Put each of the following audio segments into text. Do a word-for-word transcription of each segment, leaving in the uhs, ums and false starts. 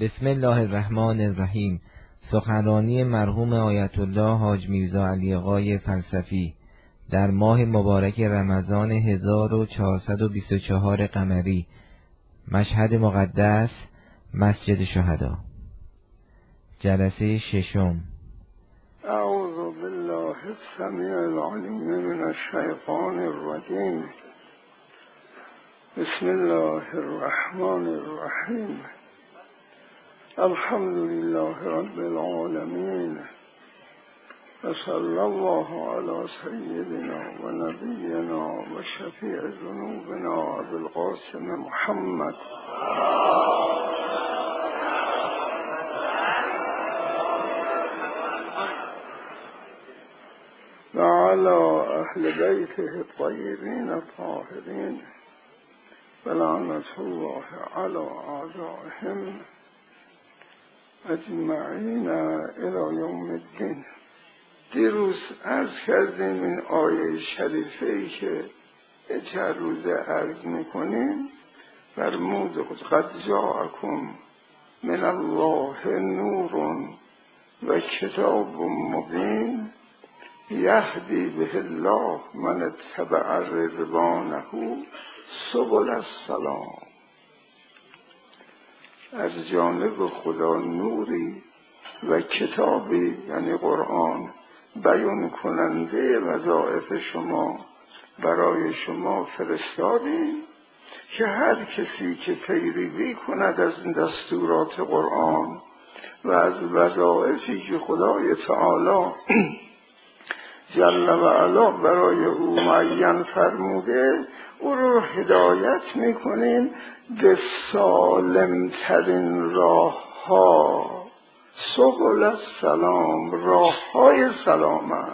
بسم الله الرحمن الرحیم. سخنرانی مرحوم آیت الله حاج میرزا علی آقای فلسفی در ماه مبارک رمضان هزار و چهارصد و بیست و چهار قمری، مشهد مقدس، مسجد شهدا. جلسه ششم. اعوذ بالله السمیع العلیم من الشیطان الرجیم. بسم الله الرحمن الرحیم. الحمد لله رب العالمین و صلی الله علی سیدنا و نبینا و شفیع ذنوبنا ابی القاسم محمد و علی اهل بیته الطاهرین الطاهرین و لعنة الله علی اعدائهم اجمعین الی یوم الدین. دیروز عرض کردیم این آیه شریفه‌ای که چند روزه عرض میکنیم فرمود قد جاءکم من الله نور و کتاب مبین یهدی به الله من اتبع رضوانه سبل السلام. از جانب خدا نوری و کتابی یعنی قرآن بیان کننده وظایف شما برای شما فرستادیم که هر کسی که پیروی کند از دستورات قرآن و از وظایفی که خدای تعالی جل و علا برای او معین فرموده او رو هدایت میکنیم به سالمترین راه ها، سبل السلام، راه های سلامت.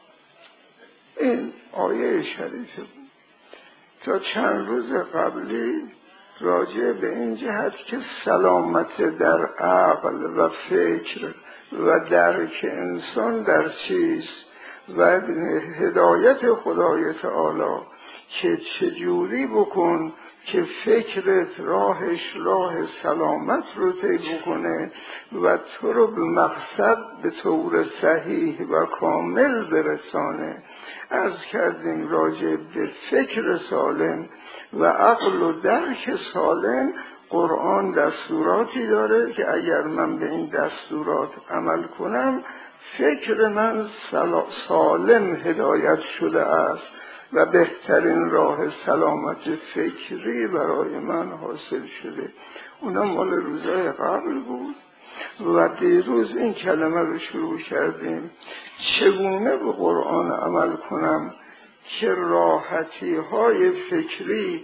این آیه شریفه بود. تا چند روز قبلی راجع به این جهت که سلامت در عقل و فکر و درک انسان در چیست و هدایت خدای تعالی که چجوری بکن که فکرت راهش راه سلامت رو طی بکنه و تو رو به مقصد به طور صحیح و کامل برسانه. عرض کردیم راجع به فکر سالم و عقل و درک سالم قرآن دستوراتی داره که اگر من به این دستورات عمل کنم فکر من سالم هدایت شده است و بهترین راه سلامت فکری برای من حاصل شده. اونا مال روزهای قبل بود و دیروز این کلمه رو شروع کردیم. چگونه به قرآن عمل کنم که راحتی های فکری،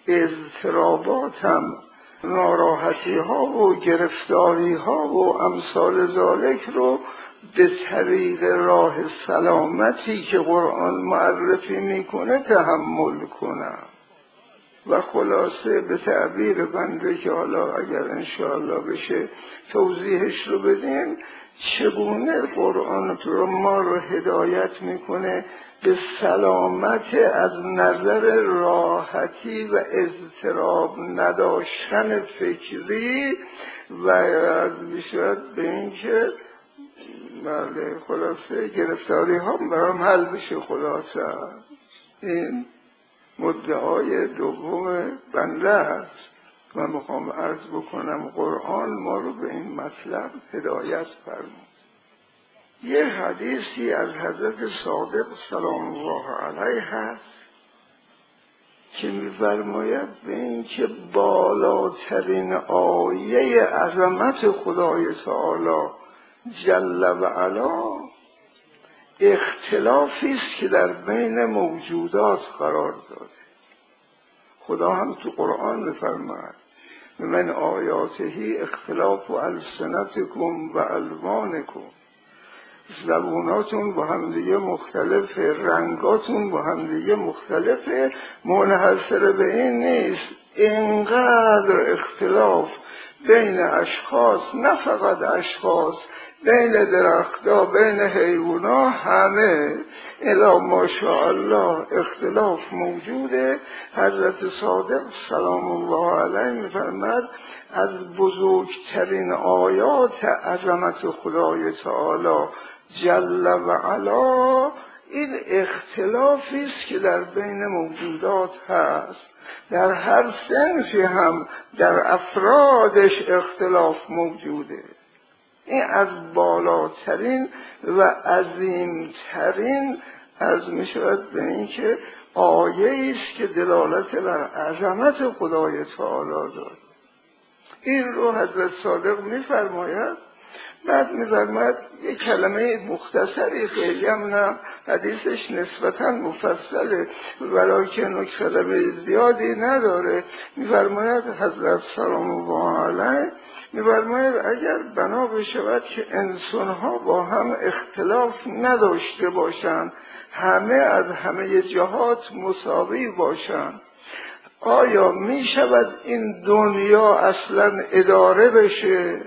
اضطراباتم، ناراحتی ها و گرفتاری ها و امثال ذالک رو به طریق راه سلامتی که قرآن معرفی میکنه تحمل کنم. و خلاصه به تعبیر بنده که حالا اگر انشاءالله بشه توضیحش رو بدیم، چگونه قرآن رو ما رو هدایت میکنه به سلامت از نظر راحتی و اضطراب نداشتن فکری و از بیشتر به این که بله خلاصه گرفتاری ها برام حل بشه. خلاصه این مدعای دوم بنده است و میخوام عرض بکنم قرآن ما رو به این مطلب هدایت فرمود. یه حدیثی از حضرت صادق سلام الله علیه هست که میفرماید به این که بالاترین آیه عظمت خدای تعالی جل و علا اختلافی است که در بین موجودات قرار داده. خدا هم تو قرآن میفرماید من آیاته اختلاف السنتکم و الوانکم، زبوناتون با هم دیگه مختلفه، رنگاتون با هم دیگه مختلفه. منحصر به این نیست، اینقدر اختلاف بین اشخاص، نه فقط اشخاص، بین درخت‌ها، بین حیوانات، همه الا ماشاءالله اختلاف موجوده. حضرت صادق سلام الله علیه می‌فرماد از بزرگترین آیات عظمت خدای تعالی جل و علا این اختلافی است که در بین موجودات هست. در هر صنفی هم در افرادش اختلاف موجوده. این از بالاترین و عظیمترین از می شود به این که آیه است که دلالت بر عظمت خدای تعالی دارد. این رو حضرت صادق می فرماید. بعد می فرماید یک کلمه مختصری، خیلی هم نه حدیثش نسبتا مفصله ولیکن کلمه زیادی نداره. می فرماید حضرت سلام الله علیه می فرماید اگر بنا بشود که انسانها با هم اختلاف نداشته باشند، همه از همه جهات مساوی باشند، آیا می شود این دنیا اصلا اداره بشه؟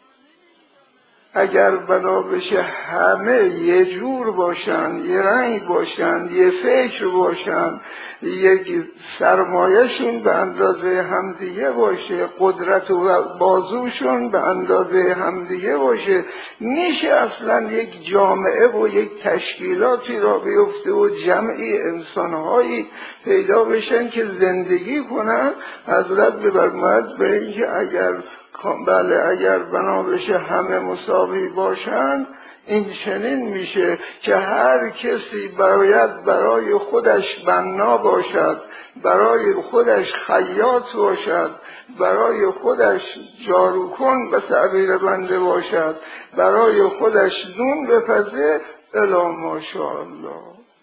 اگر بنا بشه همه یه جور باشن، یه رنگ باشن، یه فکر باشن، یک سرمایهشون به اندازه همدیگه باشه، قدرت و بازوشون به اندازه همدیگه باشه، میشه اصلا یک جامعه و یک تشکیلاتی را بیفته و جمعی انسانهایی پیدا بشن که زندگی کنن؟ حضرت بفرماید به اینکه اگر بله اگر بنا بشه همه مساوی باشند، این چنین میشه که هر کسی باید برای خودش بنا باشد، برای خودش خیاط باشد، برای خودش جاروکن به تعبیر بنده باشد، برای خودش نون بپزه الا ماشاءالله.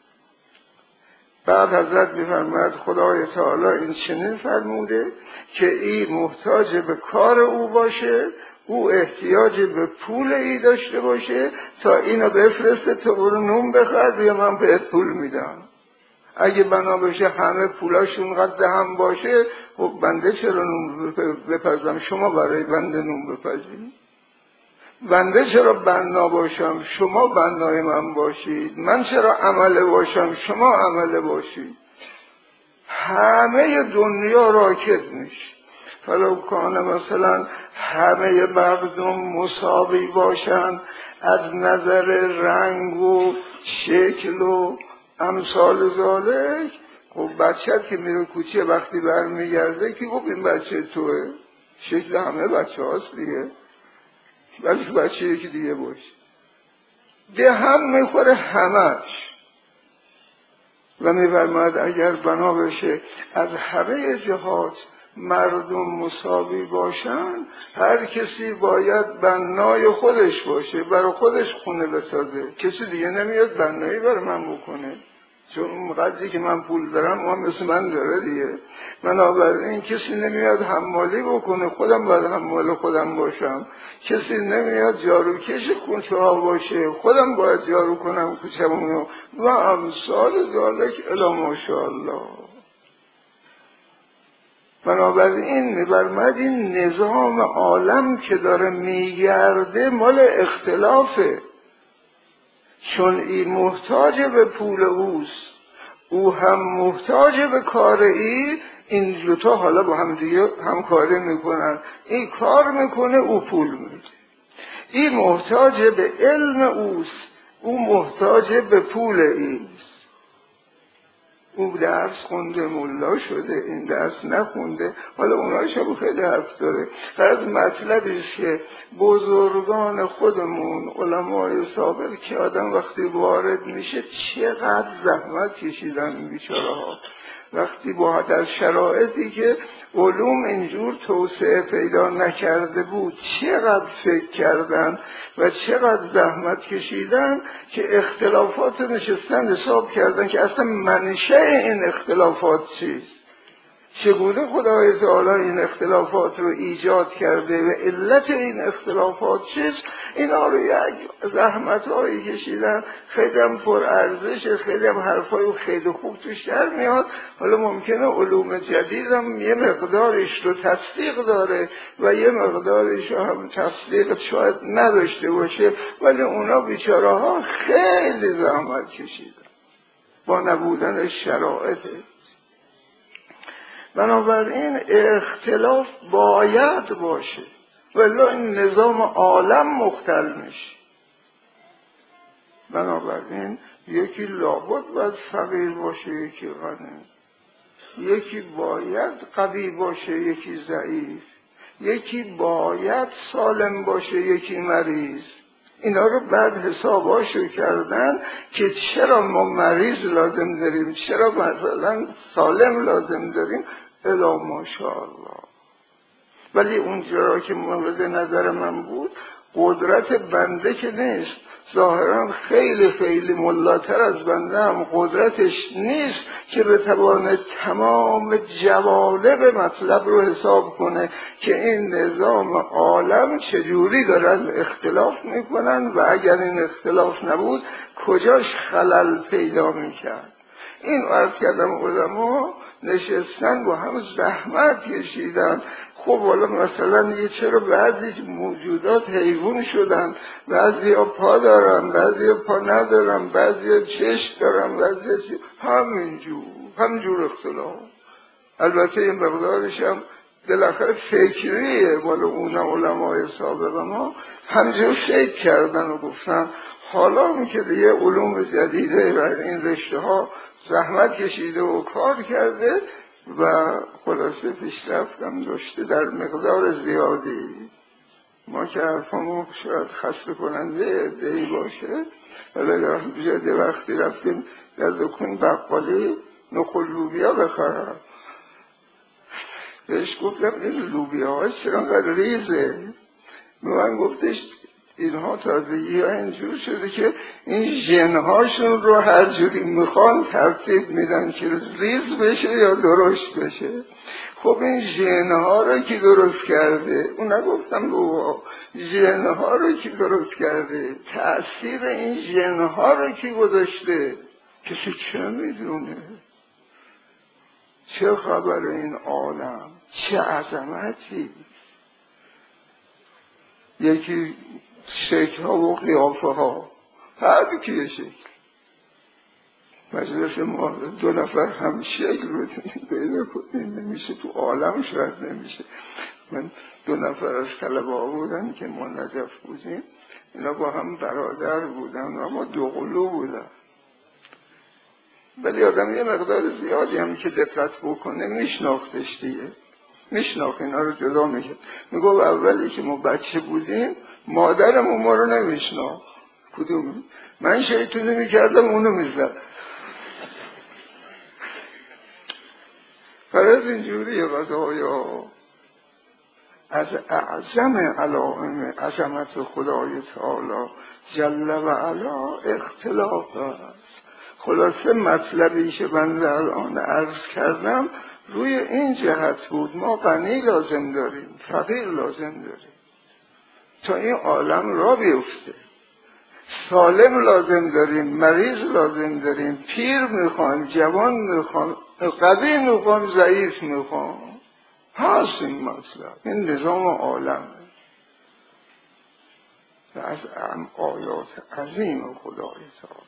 بعد حضرت می‌فرماید خدای تعالی این چنین فرموده که این محتاج به کار او باشه، او احتیاج به پول ای داشته باشه تا اینو بفرسته تو برو نون بخر یا من بهت پول میدم. اگه بنا بشه همه پولاشون قد هم باشه، خب بنده چرا نون بپزم؟ شما برای بنده نون بپزید. بنده چرا بنا باشم؟ شما بنای من باشید. من چرا عمله باشم؟ شما عمله باشید. همه دنیا راکد میشه. فلو کانه مثلا همه مردم مساوی باشن از نظر رنگ و شکل و امثال ذالک، خب بچه که میره کوچه وقتی برمیگرده که خب این بچه توه، شکل همه بچه هاست دیگه، ولی بچه یکی دیگه باشه، به هم میخوره همش. و میفرماید اگر بنا بشه از همه جهات مردم مساوی باشن، هر کسی باید بنای خودش باشه، برای خودش خونه بسازه، کسی دیگه نمیاد بنایی برای من بکنه، چون اون قدری که من پول دارم اون مثل من داره دیگه. بنابراین کسی نمیاد حمالی بکنه، خودم باید حمال خودم باشم. کسی نمیاد جاروکش کوچه ها باشه، خودم باید جارو کنم کوچه‌مونو و امثال ذالک الا ماشاءالله. بنابراین می‌فرماید این نظام عالم که داره میگرده مال اختلافه، چون این محتاج به پول اوست، او هم محتاج به کار ای، این دوتا حالا با هم دیگه همکاری میکنن، این کار میکنه او پول میده. این محتاج به علم اوست، او محتاج به پول ایست. او درس خونده ملا شده، این درس نخونده، حالا اونهاش هم خیلی حرف داره. فرض مطلبش که بزرگان خودمون علمای سابق که آدم وقتی وارد میشه چقدر زحمت کشیدن این بیچاره ها، وقتی با در شرایطی که علوم اینجور توسعه پیدا نکرده بود چقدر فکر کردن و چقدر زحمت کشیدن که اختلافات نشستن حساب کردن که اصلا منشأ این اختلافات چیست، چگونه خدای تعالی این اختلافات رو ایجاد کرده و علت این اختلافات چیست؟ اینا رو یک زحمت هایی کشیدن، خیلی هم پر ارزش، خیلی هم حرفای خیلی خوب توش در میاد. حالا ممکنه علوم جدید هم یه مقدارش رو تصدیق داره و یه مقدارش رو هم تصدیق شاید نداشته باشه، ولی اونا بیچاره ها خیلی زحمت کشیدن با نبودن شرایط. بنابراین اختلاف باید باشه، ولی این نظام عالم مختل میشه. بنابراین یکی لابد باید فقیر باشه، یکی غنی، یکی باید قوی باشه، یکی ضعیف، یکی باید سالم باشه، یکی مریض. اینا رو بعد حساباشو کردن که چرا ما مریض لازم داریم، چرا مثلا سالم لازم داریم، الا ماشاءالله. ولی اونجا که مورد نظر من بود، قدرت بنده که نیست، ظاهرا خیلی خیلی ملاتر از بنده هم قدرتش نیست که بتواند تمام جوانب مطلب رو حساب کنه که این نظام عالم چجوری دارن اختلاف میکنن و اگر این اختلاف نبود کجاش خلل پیدا میکرد. این عرض کردم علما نشستن با هم زحمت کشیدن. خب حالا مثلا یه چرا بعضی موجودات حیوان شدن، بعضی ها پا دارن، بعضی ها پا ندارن، بعضی ها چشم دارن، بعضی ها چی، همینجور همینجور اختلاف. البته این مقدارش هم بالاخره فکریه، بالا اون علمای سابق ما همینجور فکر کردن و گفتن حالا می که دیگه علوم جدیده و این رشته ها زحمت کشیده و کار کرده و خلاصه پیشرفت هم داشته در مقدار زیادی. ما که حرفمون شاید خسته کننده ادهی باشه، ولی در وقتی رفتیم در دکون بقالی نخل لوبیا بخرم، بهش گفتم این لوبیا ها چرا انقدر ریزه؟ من گفتش اینها تازگی ها اینجور شده که این ژنهاشون رو هر جوری میخوان ترتیب میدن که ریز بشه یا درشت بشه. خب این ژنها رو کی درست کرده؟ اون نگفتم بابا، ژنها رو کی درست کرده؟ تأثیر این ژنها رو کی گذاشته؟ کسی چه میدونه؟ چه خبر این عالم؟ چه عظمتی؟ یکی شکل ها و قیافه ها، هر کی یه شکل. مجلس ما دو نفر هم شکل بتونیم پیدا کنیم نمیشه، تو عالم شاید نمیشه. من دو نفر از طلبه ها بودن که ما نجف بودیم، اینا با هم برادر بودن اما دو قلو بودن، ولی آدم یه مقدار زیادی هم که دقت بکنه میشناختش دیگه، میشناخت اینا رو جدا میکرد. میگو اولی که ما بچه بودیم مادرمون ما رو نمیشناخت. کدوم؟ من شیطونی میکردم اونو میزد. فرض اینجوریه قضایا. از اعظم علائم عظمت خدای تعالی جل و علا اختلاف است. خلاصه مطلبی که بنده الان عرض کردم روی این جهت بود، ما غنی لازم داریم، فقیر لازم داریم تا این عالم را بیفته، سالم لازم داریم، مریض لازم داریم، پیر میخوان، جوان میخوان، قوی میخوان، ضعیف میخوان. هست این مطلب، این نظام عالم و از آیات عظیم خدای تعالی.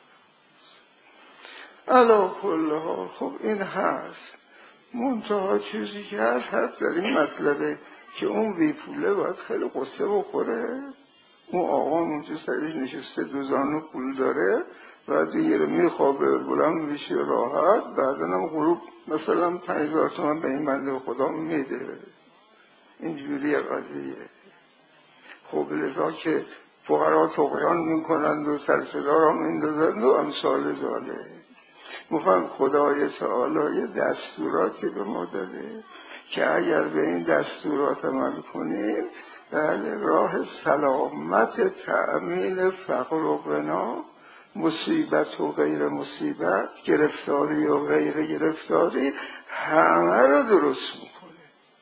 علا کل حال خب این هست. منتها چیزی که هست هست در این مطلبه که اون بی پوله باید خیلی قصه بخوره. اون آقا اونجا سریش نشسته دوزانو پول داره و دیگه میخوابه بلند میشه راحت، بعدا هم غروب مثلا پنج هزار تومن به این بنده خدا میده. اینجوری قضیه. خب لذا که فقرا طغیان میکنند و سرصدا را میندازند و امثال ذالک. میخوام خدای تعالی دستوراتی به ما داده که اگر به این دستورات عمل کنیم بله راه سلامت، تأمین فقر و غنا، مصیبت و غیر مصیبت، گرفتاری و غیر گرفتاری، همه رو درست میکنه.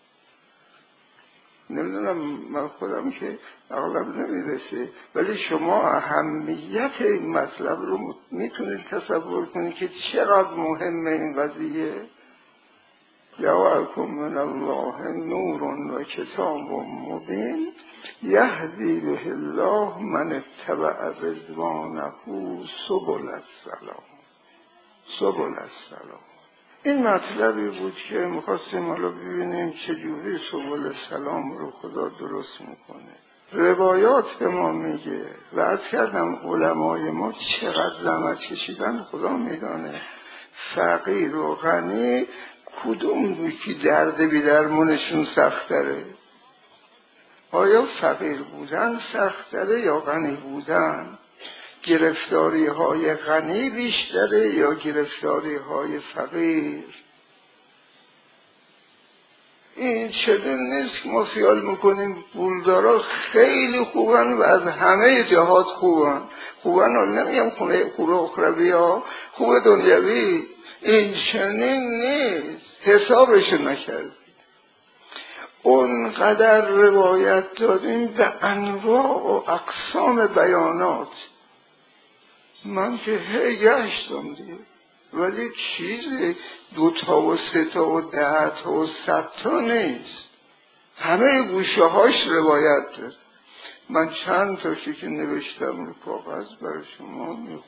نمیدونم من خودم که اغلب نمیرسه، ولی شما اهمیت این مطلب رو میتونید تصور کنید که چقدر مهمه این قضیه. جاءکم من الله نور و کتاب مبین یهدی به الله من اتبع رضوانه سبل السلام. سبل السلام این مطلبی بود که میخواستیم حالا ببینیم چجوری سبل السلام رو خدا درست میکنه. روایات به ما میگه و از کردم علمای ما چقدر زحمت کشیدن خدا میدانه. فقیر و غنی کدوم بود که درد بی درمونشون سخت‌تره؟ آیا فقیر بودن سخت‌تره یا غنی بودن؟ گرفتاری های غنی بیشتره یا گرفتاری های فقیر؟ این چنین نیست که ما خیال میکنیم پولدارا خیلی خوبن و از همه جهات خوبن. خوبن رو نمیم خونه خوب اخروی ها، خوب دنیوی. این چنین نیست، حسابشو نکرد. اونقدر روایت دادیم به انواع و اقسام بیانات، من که هی گشتم دیگه، ولی چیزی دوتا و سه تا و ده تا و صد تا نیست، همه گوشه هاش روایت داد. من چند تاشی که نوشتم رو کاغذ برای شما میخونم.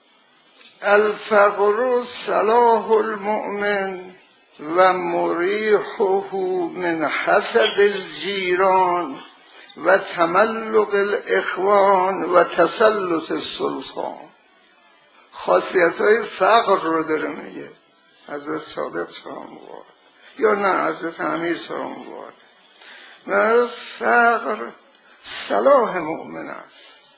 الفقر صلاح المؤمن و مریحه من حسد الجیران و تملق الاخوان و تسلط السلطان. خاصیت های فقر رو داره میگه حضرت صادق سلام‌الله یا نه حضرت امیر سلام‌الله. و فقر صلاح مؤمن است،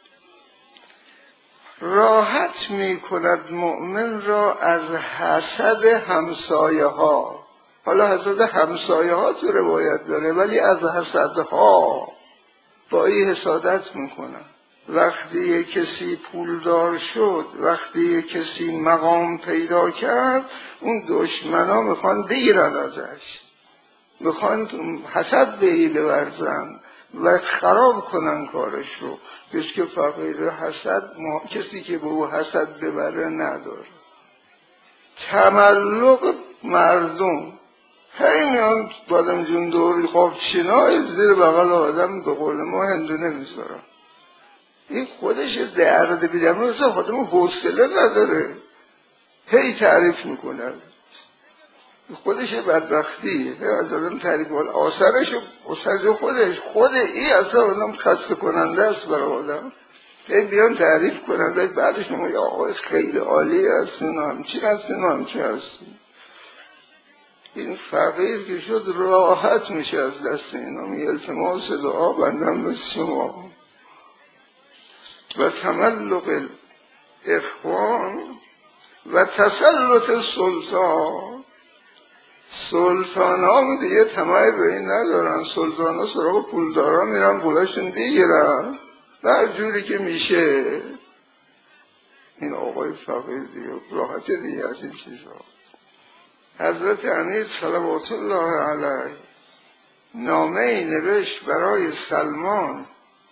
راحت می کند مؤمن را از حسد همسایه ها. حالا حسد همسایه ها تو روایت داره، ولی از حسد ها با این حسادت میکنن. وقتی یک کسی پولدار شد، وقتی یک کسی مقام پیدا کرد، اون دشمنا میخوان بگیرن ازش، میخوان حسد به این بورزن و خراب کنن کارش رو. کسی که فقیر حسد، کسی که به او حسد ببره نداره. تملق مردم، هی میان بادم جون دوری خواب چنای زیر بغل آدم به قول ما هندونه میذارن. این خودش درد بیدم روزه خودمون حوصله نداره، هی تعریف میکنه. خودش بدبختی از آدم تعریف کنه، آثارش آثار خودش خود این اصلا آدم خسته کننده است برای آدم. هی بیان تعریف کننده، بعدش ما یا آقای خیلی عالی هستین و همچین هستین و همچین هستین. این فقیر که شد راحت میشه از دست اینا. می التماس دعا بندم به شما. و تملق اخوان و تسلط سلطان. سلطان ها دیگه طمع به این ندارن. سلطان ها سراغ پولدارا میرن، پولاشون دیگرن هر جوری که میشه. این آقای فقیر دیگه راحت دیگه از این چیزها. حضرت امیر صلوات الله علیه نامه ای نوشت برای سلمان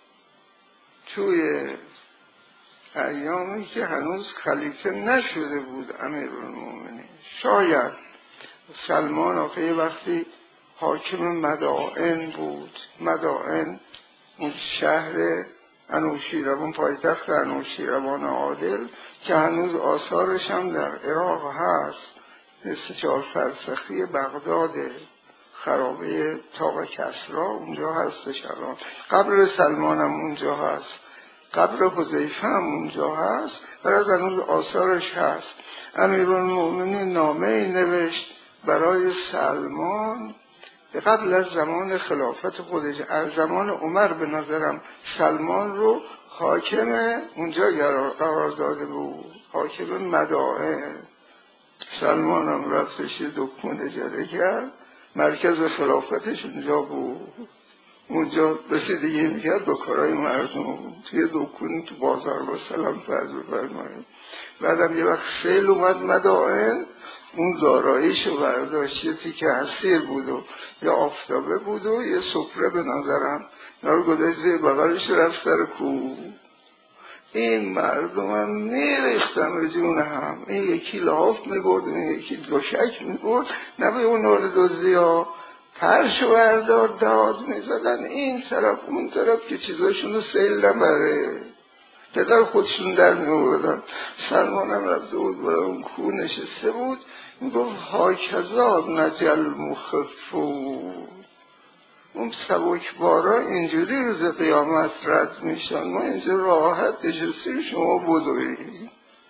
توی ایامی که هنوز خلیفه نشده بود امیرالمومنین. شاید سلمان آخه یه وقتی حاکم مدائن بود. مدائن اون شهر انوشیروان، پایتخت انوشیروان عادل که هنوز آثارش هم در عراق هست، سه چهار فرسخی بغداد، خرابه طاق کسرا اونجا هستش الان. قبر سلمان هم اونجا هست، قبر حذیفه هم اونجا هست، برای از هنوز آثارش هست. امیرالمومنین نامه ای نوشت برای سلمان قبل از زمان خلافت خودش. از زمان عمر به نظرم سلمان رو حاکم اونجا قرار داده بود، حاکم مدائن. سلمان هم رفتش دکون اجاره کرد، مرکز خلافتش اونجا بود. اونجا بسی دیگه میکرد با کارهای مردم، توی دکونی تو بازار با سلام فرض بفرمایید. بعدم یه وقت سیل اومد مدائن، اون داراییشو برداشت، یه تیکه حصیر بود و یه آفتابه بود و یه سفره به نظرم نارو گذاشت زیر بغلش رفت سر کوه. این مردم هم میریختن به جون هم، این یکی لحاف میبرد، این یکی دوشک میبرد، نه به اون نور دوزی ها پرش و بردار داد میزدن این طرف اون طرف که چیزاشون رو سیل نبره، پدر خودشون در میوردن. سلمان هم رفته بود برای اون کوه نشسته بود، میگفت هاکذا نجل مخفون، اون سبکبارا اینجوری روز قیامت رد میشن، ما اینجا راحت نشستیم شما بدوید.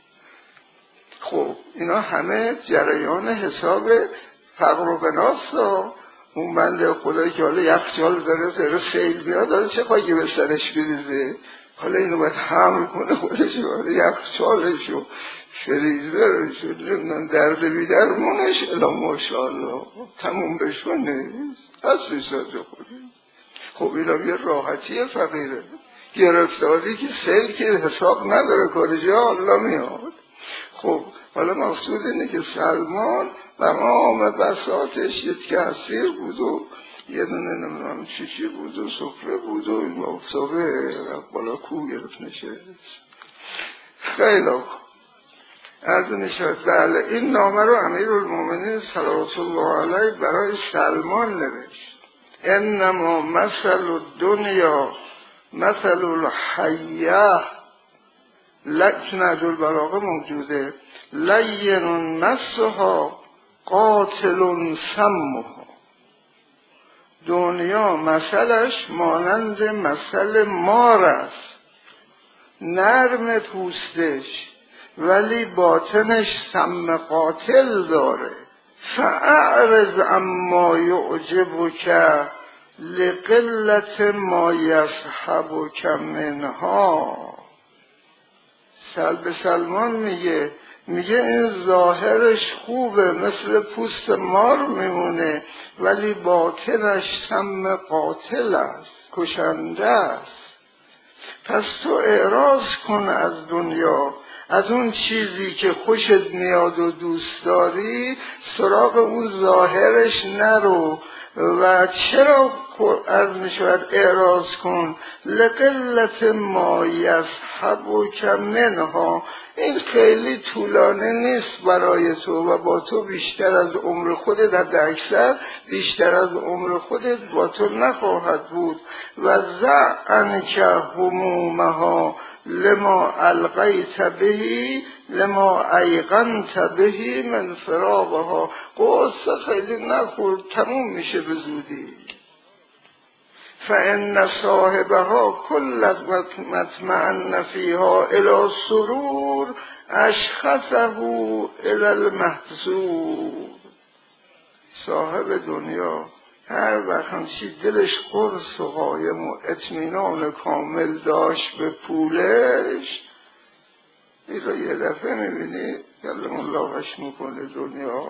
خب اینا همه جریان حساب فقر و قناست. اون بنده خدایی که حالا یخچال داره داره سیل بیاد داره چه خواهی به سرش بریزه، حالا اینو باید حمل کنه خودش باید یخچالش و فریزرش و نمیدن درد بیدرمونش الا ماشاءالله تموم بشونه اصلی سازه خوده. خب اینا یه راحتی فقیره، گرفتاری که سیل که حساب نداره کارجا الله میاد. خب حالا مقصود اینه که سلمان تمام بساطش یک کثیر بود و یه دونه نمیدونم چی چی بود و سفره بود و این مفتابه بالا کوه گرفت نشست. خیلی خوب عرض میشود بله این نامه رو امیرالمومنین صلوات الله علیه برای سلمان نوشت. انما مثل الدنیا مثل الحیه، لکن عدل بلاغه موجوده، لین مسها قاتل سمها. دنیا مثلش مانند مثل مار است، نرم پوستش ولی باطنش سم قاتل داره. فاعرض عما یعجبک لقلت ما یصحبک منها. سلب سلمان میگه میگه این ظاهرش خوبه مثل پوست مار میمونه ولی باطنش سم قاتل است، کشنده است. پس تو اعراض کن از دنیا، از اون چیزی که خوشت میاد و دوست داری سراغ اون ظاهرش نرو. و چرا از میشود اعراض کن؟ لقلت ما یصحبک منها، این خیلی طولانه نیست برای تو و با تو بیشتر از عمر خودت، حد اکثر بیشتر از عمر خودت با تو نخواهد بود. و ضع عنک همومها لما القیت بهی لما ایقنت بهی من فراقها. قصه خیلی نخور، تموم میشه به زودی. فإن صاحبها كل مطمئن فيها إلى سرور اشخصه إلى المحظور. صاحب دنیا هر وقت همچی دلش قرص و قایم و اطمینان کامل داشت به پولش، این را یه دفعه میبینی یلم اللهش میکنه دنیا.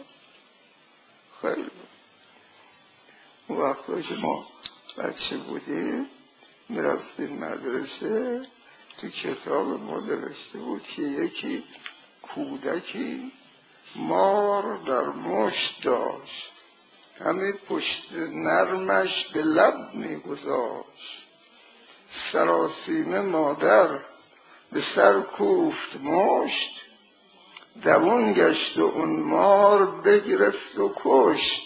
خیلی اون وقتا که ما بچه بودیم میرفتیم مدرسه، تو کتاب ما نوشته بود که یکی کودکی مار در مشت داشت، همه پشت نرمش به لب میگذاشت. سراسیمه مادر به سر کوفت مشت، دوان گشت و اون مار بگرفت و کشت.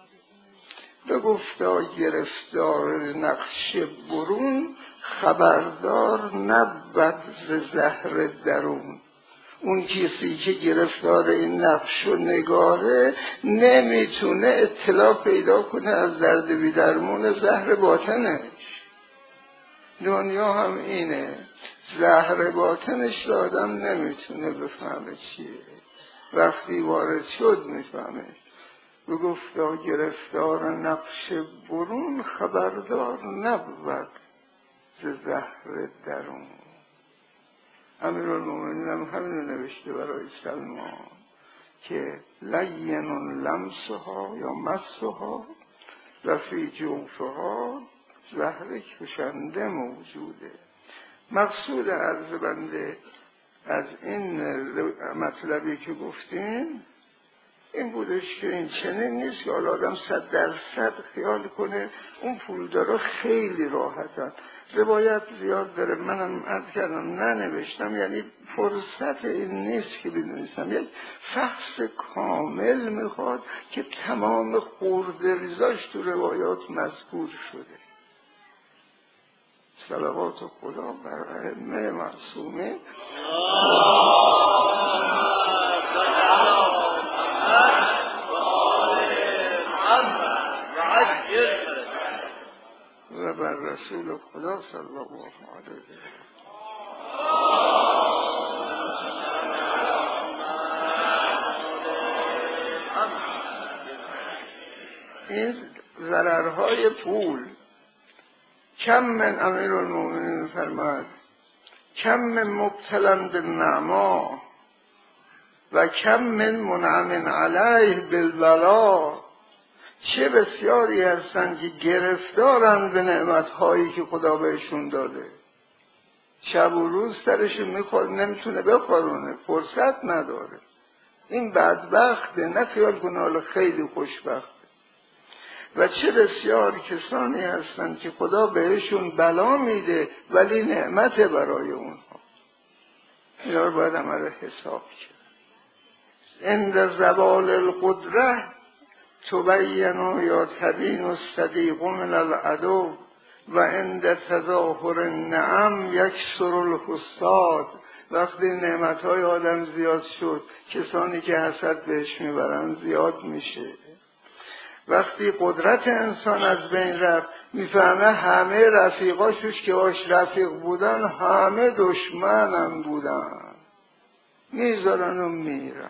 بگفتا گرفتار نقش برون، خبردار نبود ز زهر درون. اون کسی که گرفتار این نقش و نگاره نمیتونه اطلاع پیدا کنه از درد بیدرمون زهر باطنش. دنیا هم اینه، زهر باطنش را آدم نمیتونه بفهمه چیه، وقتی وارد شد میفهمه. بگفتا گرفتار نقش برون، خبردار نبود ز زهر درون. امیرالمومنین هم همین نوشته برای سلمان که لین لمسها یا مسها و فی جوفها زهر کشنده موجوده. مقصود عرض بنده از این مطلبی که گفتیم این بودش که این چنین نیست که آدم صد درصد خیال کنه اون پولدارا خیلی راحتن. روایت زیاد داره، منم عرض کردم ننوشتم، یعنی فرصت این نیست که بنویسم. یک فحص کامل میخواد که تمام خورده ریزاش تو روایات مذکور شده. صلوات خدا بر ائمه معصومین. و بر رسول خدا صلی الله علیه و این ضررهای پول کم من امیرالمومنین فرماد کم من مبتلا بالنعما و کم من منعم علیه بالبلا. چه بسیاری هستند که گرفتارند به نعمتهایی که خدا بهشون داده، شب و روز سرشون میخواد نمیتونه بخورونه، فرصت نداره. این بدبخته، نه خیال کنه حالا خیلی خوشبخته. و چه بسیار کسانی هستند که خدا بهشون بلا میده ولی نعمت برای اونها. اینا رو باید عمل حساب کرد. عند زوال القدره تبین یا تبین الصدیق من العدو و عند تظاهر النعم یکثر الحساد. وقتی نعمتهای آدم زیاد شد، کسانی که حسد بهش میبرن زیاد میشه. وقتی قدرت انسان از بین رفت، میفهمه همه رفیقاشوش که باش رفیق بودن همه دشمنم بودن، میذارن و میرن.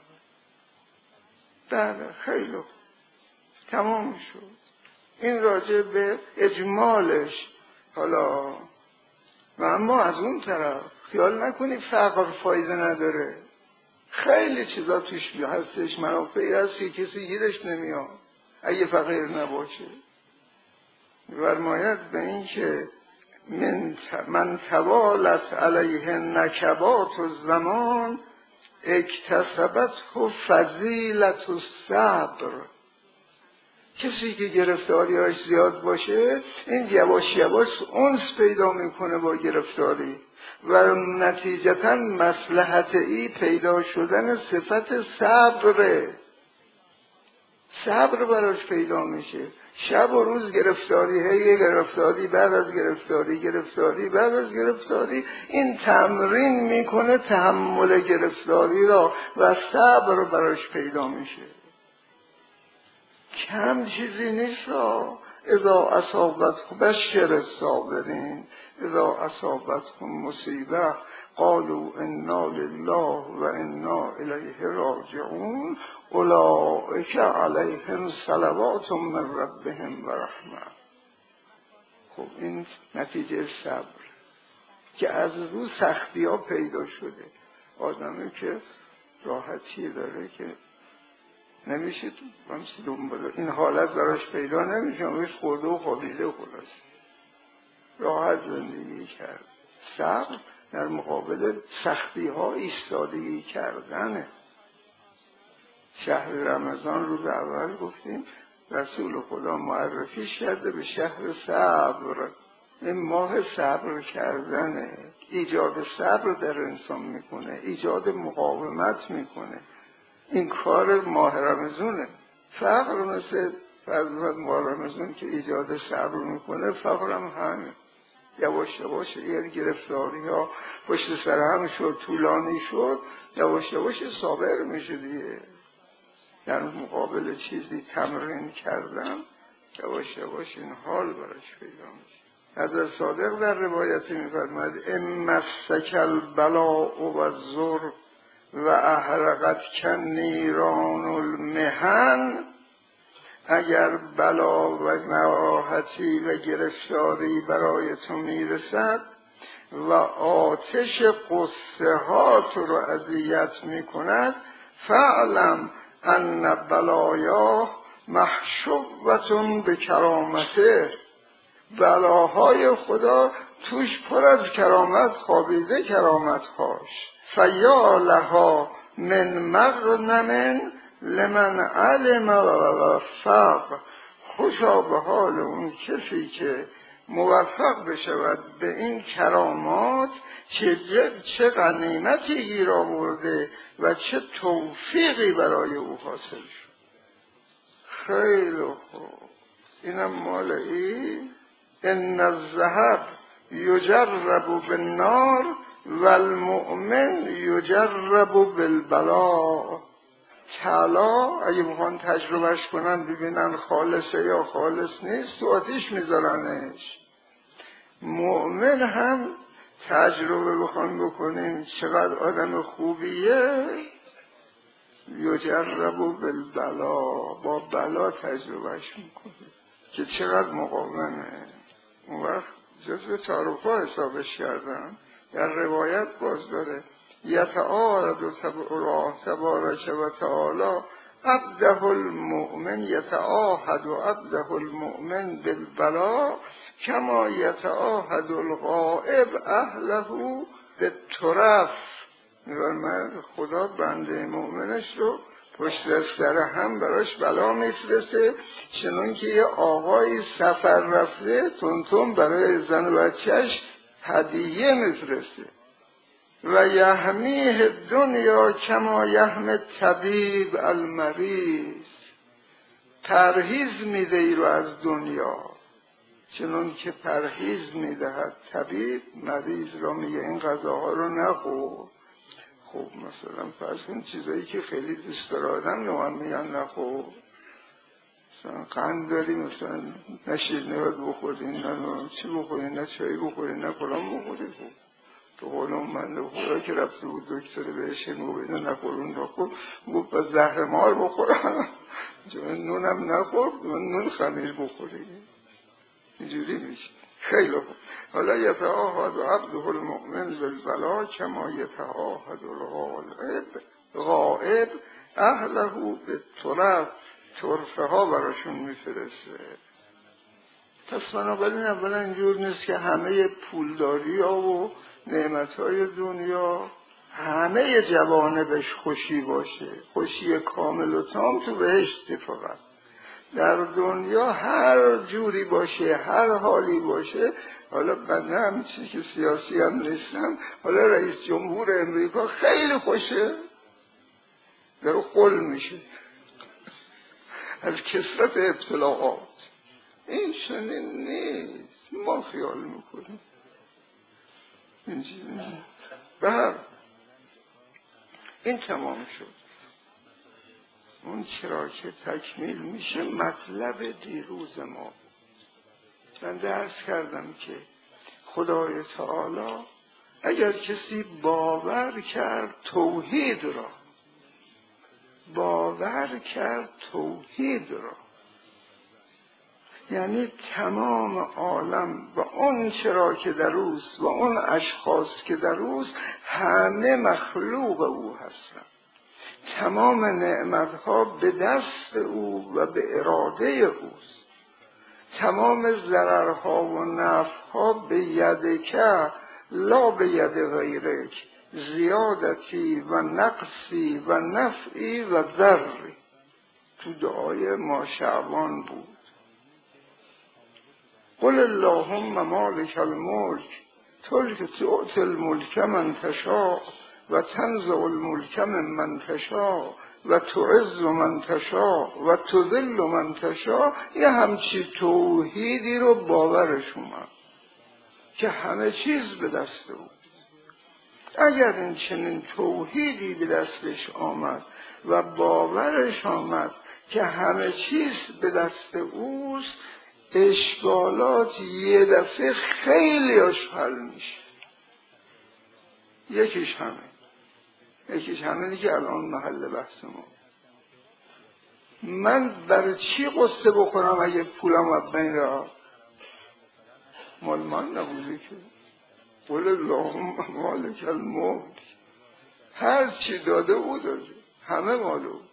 بله خیلی تمام شد. این راجع به اجمالش. حالا و اما از اون طرف خیال نکنی فقر فایده نداره، خیلی چیزا توش هستش، منافعی هست که کسی گیرش نمیاد اگه فقیر نباشه. فرماید به این که من, من توالت علیه نکبات الزمان اکتسبت فضیلت الصبر. کسی که گرفتاری‌هاش زیاد باشه، این یواش یواش انس پیدا میکنه با گرفتاری و نتیجتاً مصلحتی پیدا شدن صفت صبره. صبر براش پیدا میشه. شب و روز گرفتاری، هی گرفتاری بعد از گرفتاری، گرفتاری بعد از گرفتاری، این تمرین میکنه تحمل گرفتاری را و صبر براش پیدا میشه. کم چیزی نیست. اذا اصابتكم بشر الصابرین اذا اصابتكم مصیبه قالوا انا لله و انا الیه راجعون اولئک علیهم صلوات من ربهم و رحمه. خب این نتیجه صبر که از رو سختی ها پیدا شده. آدمی که راحتی داره که نمیشه دنبال این حالت براش پیدا نمیشه، روش خورده و خوابیده خلاص راحت زندگی کرد. صبر در مقابل سختی ها ایستادگی کردنه. شهر رمضان روز اول گفتیم رسول خدا معرفیش کرده به شهر صبر. این ماه صبر کردنه، ایجاد صبر در انسان میکنه، ایجاد مقاومت میکنه. این کار ماه رمضانه. فقر مثل فرض ماه رمضان که ایجاد صبر میکنه، فقر هم همه یواش یواش یه گرفتاری ها پشت سر هم شد، طولانی شد، یواش یواش صابر میشه دیگه. در مقابل چیزی تمرین کردن یواش یواش این حال براش پیدا میشه. حضرت صادق در روایتی میفرماید ان مسک البلاء و الضر و احرقت کن نیران المحن. اگر بلا و ناراحتی و گرفتاری برای تو میرسد و آتش قصه ها تو رو اذیت میکند، فعلم ان بلایا محشوبة به کرامته. بلاهای خدا توش پر از کرامت خوابیده، کرامت هاش. فیا لها من مغنم لمن علم و وفق، خوشا به حال اون کسی که موفق بشود به این کرامات، چه چه غنیمتی گیر آورده و چه توفیقی برای او حاصل شد. خیلی خوب، اینم مال ای ان الذهب یجرب بالنار والمؤمن یجرب بالبلاء. طلا اگه بخوان تجربهش کنن ببینن خالصه یا خالص نیست، تو آتیش میذارنش. مؤمن هم تجربه بخوان بکنیم چقدر آدم خوبیه، یجرب بالبلا، با بلا تجربهش میکنه که چقدر مقاومه. اون وقت جزو تعارفها حسابش کردن. در روایت باز داره یتعارض تبارک و تعالی عبده المؤمن یتعاهد عبده المؤمن بالبلا کما یتعاهد الغائب اهله بالترف. من خدا بنده مؤمنش رو پشت دستر هم براش بلا میفرسته، چنون که یه آقای سفر رفته تونتون برای زن و بچهش هدیه میفرسته. و یحمیه دنیا کما یحمی طبیب المریض، پرهیز میده ای رو از دنیا چنون که پرهیز میدهد طبیب مریض را. میگه این غذاها رو نخور. خب مثلا فرض کن چیزایی که خیلی دوست داره آدم نوان میگن نخور، مثلا قند داری، مثلا نه شیرینی بخوری، نه چی بخوری، نه چایی بخوری، نه فلان بخوری. خب تو قولم من خدا که رفته بود دکتر بهش گفت اینو نخورون نخور، گفت با زهر مار بخورم، نونم نخور، نون خمیر بخوری. اینجوری میشه. خیلی خوب. حالا یتعاهد عبده المؤمن بالبلا کما یتعاهد الغائب غائب اهله بالترف، طرفه ها براشون میفرسته. پس بنابراین اولا اینجور نیست که همه پولداری ها و نعمت های دنیا همه جوانبش خوشی باشه، خوشی کامل و تام تو بهشت. فقط در دنیا هر جوری باشه، هر حالی باشه. حالا بنده هم چیزی که سیاسی هم نیستم، حالا رئیس جمهور امریکا خیلی خوشه، در قل میشه از کثرت ابتلاعات. این چنین نیست، ما خیال میکنیم اینجوری نیست. بر این تمام شد. اون چرا که تکمیل میشه مطلب دیروز ما. من درس کردم که خدای تعالی اگر کسی باور کرد توحید را، باور کرد توحید را، یعنی تمام عالم و اون چرا که در اوست و اون اشخاص که در اوست همه مخلوق او هستند، تمام نعمتها به دست او و به اراده اوست، تمام ضررها و نفعها به یدک لا به ید غیرک، زیادتی و نقصی و نفعی و ضری. تو دعای ما شعبان بود. قل اللهم مالک الملک تؤتی الملک من تشاء و تنزع الملک من تشاء و تعز من تشاء و تذل من تشاء. یه همچی توحیدی رو باورش اومد که همه چیز به دست او. اگر این چنین توحیدی به دستش آمد و باورش آمد که همه چیز به دست اوست، اشکالات یه دفعه خیلی اش حل میشه. یکیش همه یکیش همه که الان محل بحث ما. من برای چی قصه بخورم اگه پولم از بین رفت؟ مال من نبوده که. قل اللهم مالک الملک، هر چی داده او داده، همه مال او.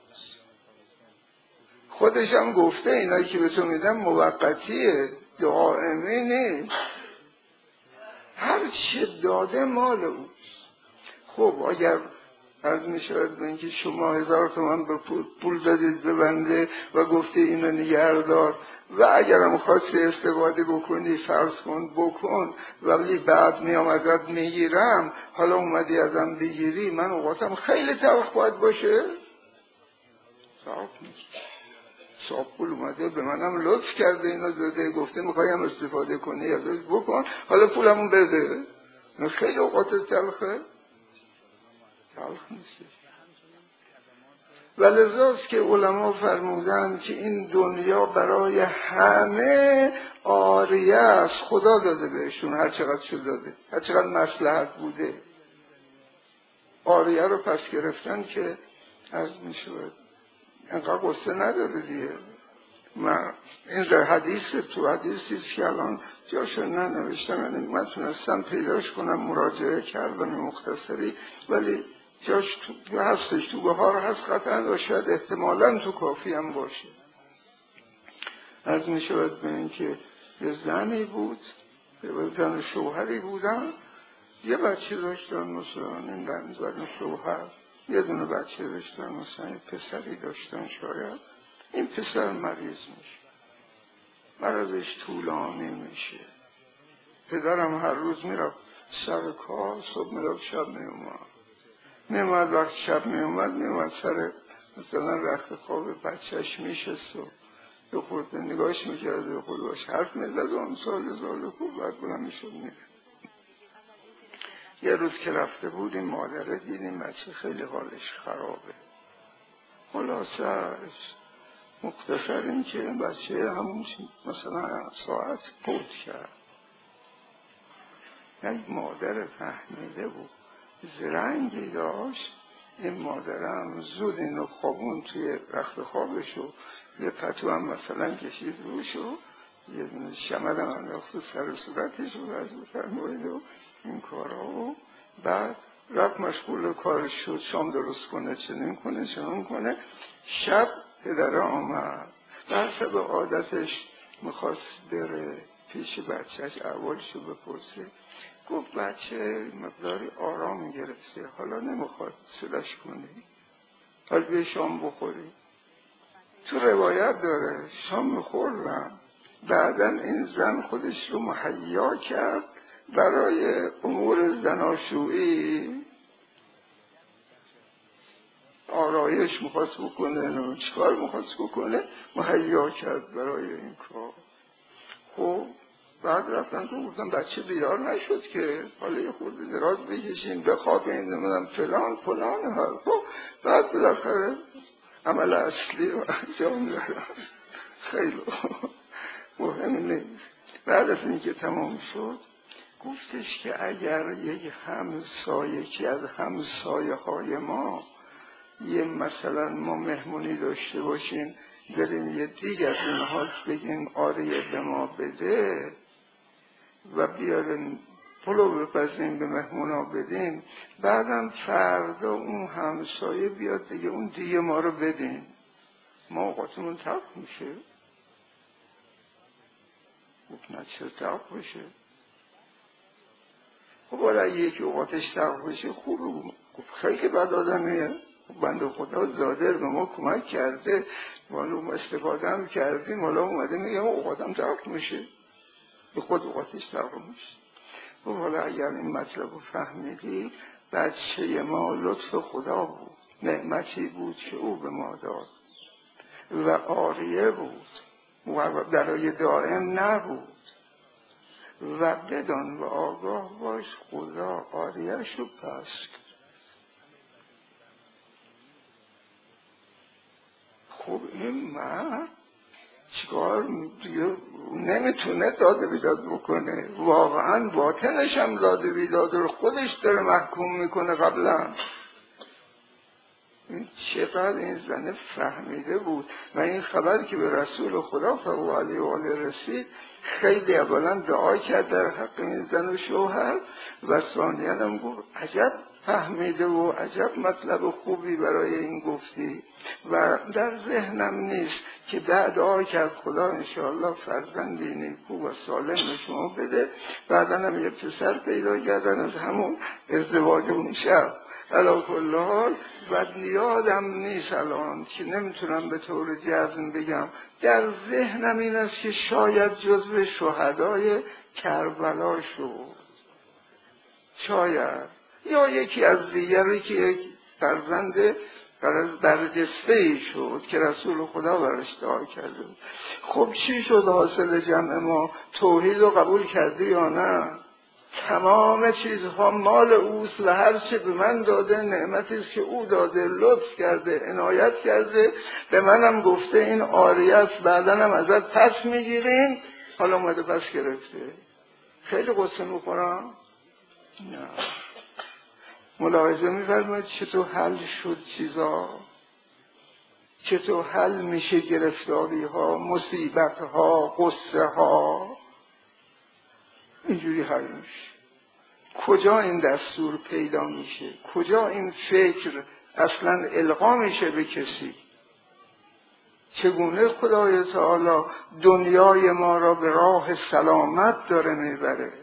خودش هم گفته اینایی که به تو میدم موقتیه، دائمی نیست. هر چی داده مال اوست. خب اگر عرض می شود به اینکه شما هزار تومن به پول, پول دادید به بنده و گفته اینو نگهدار و اگرم خواستی استفاده بکنی فرض کن بکن، ولی بعد می آمدت میگیرم، حالا اومدی ازم بگیری، من اوقاتم خیلی تلخ باید باشه. صاحب نیست، صاحب پول اومده به منم لطف کرده، اینو داده، گفته میخوایم استفاده کنی ازش بکن، حالا پولمون بده. خیلی اوقات تلخه، تلخ نیست. و لذاست که علما فرمودن که این دنیا برای همه عاریه است، خدا داده بهشون هر چقدر شد داده، هر چقدر مصلحت بوده. عاریه رو پس گرفتن که از می شود اینقدر قصه نداره دیگه. من این در حدیث تو حدیثی که الان جاشو ننوشتم، یعنی من تونستم پیداش کنم، مراجعه کردم مختصری، ولی جاش تو هستش، تو بهار هست قطعا و شاید احتمالاً تو کافی هم باشه. از می شود به این که یه زنی بود، یه زن شوهری بودن، یه بچه داشتن، مثلا این زن شوهر یه دونه بچه داشتن، مثلا یه پسری داشتن، شاید این پسر مریض میشه، مرضش طولانی میشه، پدرم هر روز میرفت سر کار، صبح میرفت شب میومد، میومد وقت شب میومد میومد سر مثلا رخت خواب بچهش میشست و یه خورده نگاهش میکرد و خود باش حرف میزد و امثال زال خوب بعد بودم میشد میره. یه روز که رفته بودیم مادره دیدیم بچه خیلی حالش خرابه. خلاصه مختصر این که بچه همون مثلا ساعت پوت کرد. یک مادر فهمیده بود، زرنگی داشت، این مادرم زود اینو خوابون توی رخت خوابشو، یه پتو هم مثلا کشید روشو، یه شمد هم انداخت سر صورتشو و از بفرمایید و این کارا، و بعد رفت مشغول کارش شد، شام درست کنه، چنین کنه چنین کنه. شب پدره آمد، در حسب عادتش میخواست بره پیش بچهش احوالشو بپرسه. گفت بچه مقداری آرام گرفته، حالا نمیخواد سلش کنی، حالا به شام بخوری. تو روایت داره شام میخوردم، بعدا این زن خودش رو مهیا کرد برای امور زناشویی، آرایش میخواست بکنه، چیکار میخواست بکنه، مهیا کرد برای این کار. خب بعد رفتن تو گفتم بچه بیدار نشد که، حالا یه خورده دراز بکشیم بخوابیم نمیدونم فلان فلان هر. خب بعد بالاخره عمل اصلی رو انجام دادم، خیلی مهم نیست. بعد از اینکه تمام شد گفتش که اگر یک همسایه که از همسایه های ما یه مثلا ما مهمونی داشته باشیم، بریم یه دیگه از اینها بگیم آریه به ما بده و بیاریم پلو بپزیم به مهمونا بدیم، بعدم فردا اون همسایه بیاد دیگه اون دیگه ما رو بدیم، ما اوقاتمون تلخ میشه. گفت نه چرا تلخ بشه؟ خب حالا یکی اوقاتش تلخ بشه خوبه. گفت خیلی بد آدمیه، بنده خدا زاده به ما کمک کرده، ما استفاده هم کردیم، حالا اومده میگه اوقاتم تلخ میشه، به خود اوقاتش تلخ میشه. و حالا اگر این مطلب رو فهمیدی، بچه ما لطف خدا بود، نعمتی بود که او به ما داد و عاریه بود و برای دائم نبود. و بدان و آگاه باش خدا عاریه شو پس. خب این مرد چیکار دیگه نمیتونه داده بیداد بکنه، واقعا باطنش هم داده بیداد رو خودش داره محکوم میکنه قبلا. این چقدر این زنه فهمیده بود و این خبر که به رسول خدا صلی الله علیه و آله رسید، خیلی اولا دعا کرد در حق این زن و شوهر و ثانیاً هم گفت عجب فهمیده و عجب مطلب خوبی برای این گفتی و در ذهنم نیست که دعا کرد خدا انشاءالله فرزندی نیکو و سالم به شما بده. بعدا هم یه پسر پیدا کردن از همون ازدواج اون شب، علی کل حال و یادم نیست الان که نمیتونم به طور جزم بگم، در ذهنم این است که شاید جزو شهدای کربلا شد، شاید، یا یکی از دیگری که یک فرزند برجسته ای شد که رسول خدا برش دعا کرده. خب چی شد حاصل جمع ما؟ توحید رو قبول کردی یا نه؟ تمام چیزها مال اوست و هر چه به من داده نعمتی است که او داده، لطف کرده، عنایت کرده، به منم گفته این عاریه است، بعداً هم ازت پس میگیریم، حالا اومده پس گرفته. خیلی قصه میخورم؟ نه. ملاحظه می‌فرمایید چطور حل شد چیزا، چطور حل میشه گرفتاری ها، مصیبت ها، قصه ها، اینجوری حل میشه. کجا این دستور پیدا میشه؟ کجا این فکر اصلا القا میشه به کسی؟ چگونه خدای تعالی دنیای ما را به راه سلامت داره میبره؟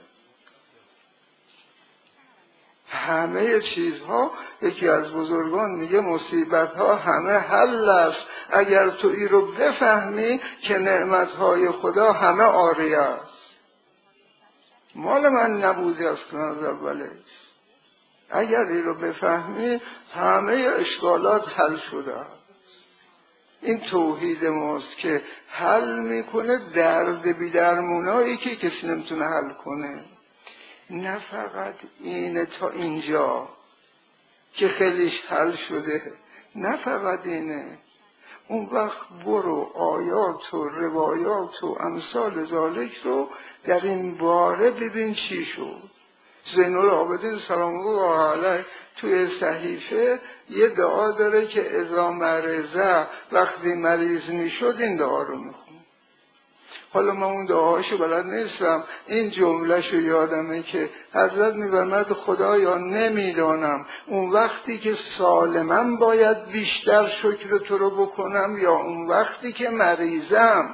همه چیزها، یکی از بزرگان میگه مصیبت ها همه حل است اگر تو ای رو بفهمی که نعمت های خدا همه عاریه است. مال من نبودی اصلا از اولش. اگر ای رو بفهمی همه اشکالات حل شده است. این توحید ماست که حل میکنه درد بی درمونایی که کسی نمیتونه حل کنه. نه فقط اینه تا اینجا که خیلیش حل شده، نه فقط اینه، اون وقت برو آیات و روایات و امثال ذالک رو در این باره ببین چی شد. زین العابدین سلام الله علیه توی صحیفه یه دعا داره که اذا مرضه، وقتی مریض میشد این دعا رو میخون. حالا من اون دعاشو بلد نیستم، این جملهشو یادمه که حضرت می‌فرماید خدایا نمیدانم اون وقتی که سالمم باید بیشتر شکر تو رو بکنم یا اون وقتی که مریضم.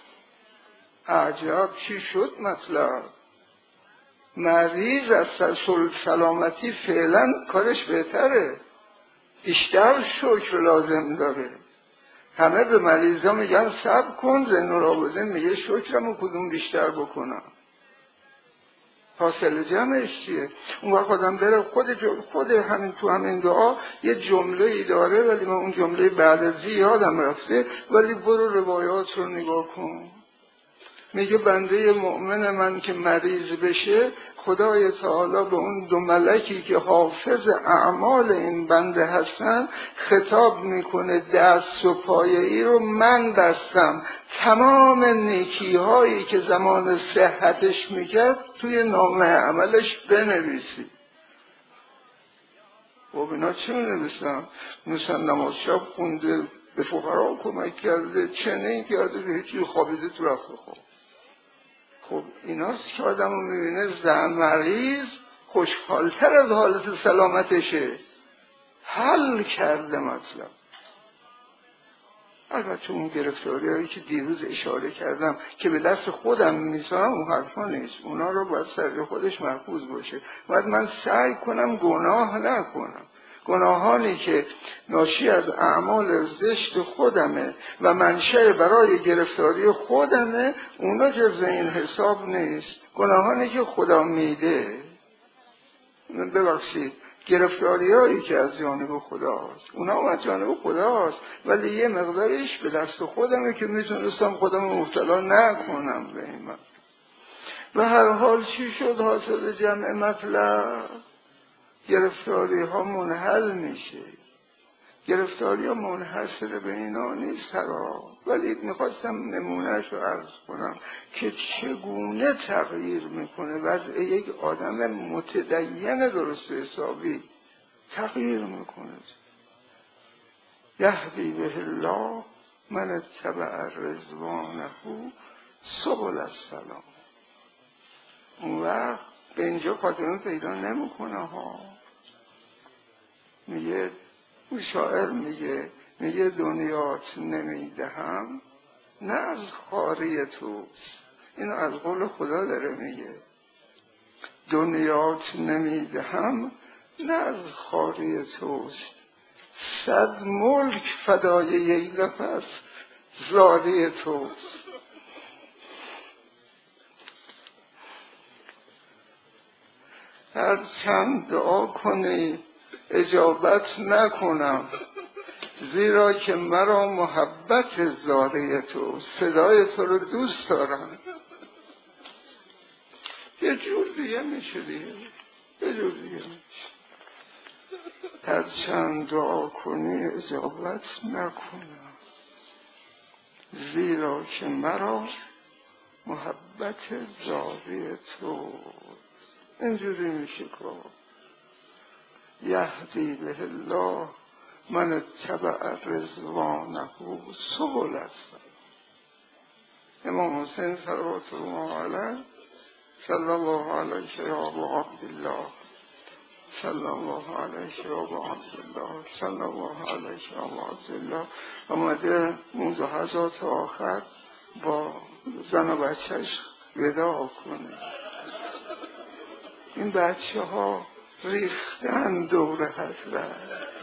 عجب چی شد مطلب؟ مریض از سلامتی فعلا کارش بهتره، بیشتر شکر لازم داره. همه به مریضا میگن صبر کن، زین العابدین میگه شکرمو کدوم بیشتر بکنم. حاصل جمعش چیه؟ اون وقت آدم بره خود خود همین تو همین دعا یه جمله ای داره، ولی من اون جمله بعد از یادم رفته، ولی برو روایات رو نگاه کن. میگه بنده مؤمن من که مریض بشه، خدای تعالی به اون دو ملکی که حافظ اعمال این بنده هستن خطاب میکنه دست و پایه ای رو من بستم، تمام نیکی هایی که زمان صحتش میکرد توی نامه عملش بنویسی. و اینا چه می‌نویسن؟ مثلا نماز شب خونده، به فقرا کمک کرده، چنین کرده، به هیچی خوابیده تو رفت خواب. خب ایناست که آدم رو میبینه زن مریض خوشحالتر از حالت سلامتشه، حل کرده مطلب. البته اون گرفتاری هایی که دیروز اشاره کردم که به دست خودم میسارم اون حرفا نیست، اونا رو باید سر خودش محفوظ باشه. باید من سعی کنم گناه نکنم. گناهانی که ناشی از اعمال زشت خودمه و منشأ برای گرفتاری خودمه، اونا جزء این حساب نیست. گناهانی که خدا میده، ببخشید، گرفتاری هایی که از جانب خداست، اونا هم از جانب خداست، ولی یه مقدارش به دست خودمه که میتونستم خودم مبتلا نکنم به این من. و هر حال چی شد حاصل جمع مطلب؟ گرفتاری ها منحل میشه. گرفتاری ها منحصر به اینا نیست ها، ولی میخواستم نمونهش رو عرض کنم که چگونه تغییر میکنه وضع یک آدم متدین درست حسابی تغییر میکنه. یهدی به الله من اتبع رضوانه سبل السلام. اون وقت به اینجا خاتمه پیدا نمیکنه ها. میگه اون شاعر میگه میگه دنیات نمیدهم نه از خواری توست. اینو از قول خدا داره میگه. دنیات نمیدهم نه از خواری توست. صد ملک فدای یک نفس زاری توست. هر چند دعا کنی اجابت نکنم، زیرا که مرا محبت زاری تو، صدای تو رو دوست دارم. یه جور دیگه میشه دیگه، یه جور دیگه میشه. هر چند دعا کنی اجابت نکنم، زیرا که مرا محبت زاری تو. اینجوری میشه که یهدی به الله من اتبع رضوانه سبل السلام. امام حسین صلوات الله علیه صلی الله علیه و ابو عبدالله صلی الله علیه و ابو عبدالله صلی الله علیه و ابو عبدالله آمده موضوعات آخر با زن و بچهش وداع کنه. این بچه ها ریختن دور حضرت،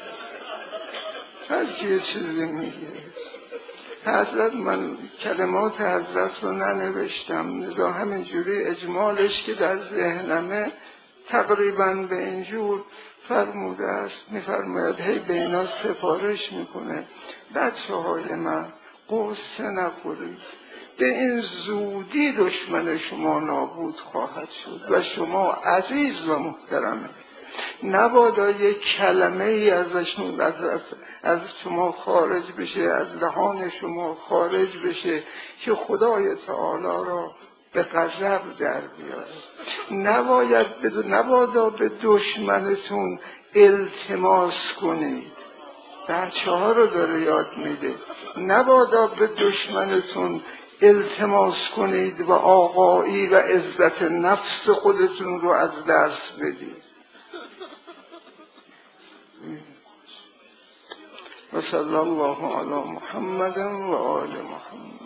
هر کی یه چیزی میگه. حضرت، من کلمات حضرت رو ننوشتم، لذا همینجوری اجمالش که در ذهنمه تقریبا به اینجور فرموده است. میفرماید هی به اینا سفارش میکنه بچه های من قصه نخورید، به این زودی دشمن شما نابود خواهد شد و شما عزیز و محترمه. نبادا یک کلمه ای ازشون از, از, از شما خارج بشه، از دهان شما خارج بشه که خدای تعالی را به غضب در بیاره. نباید بدو نبادا به دشمنتون التماس کنید. بچه ها رو داره یاد میده. نبادا به دشمنتون التماس کنید و آقایی و عزت نفس خودتون رو از دست بدید. و صلی الله علی محمد و آل محمد.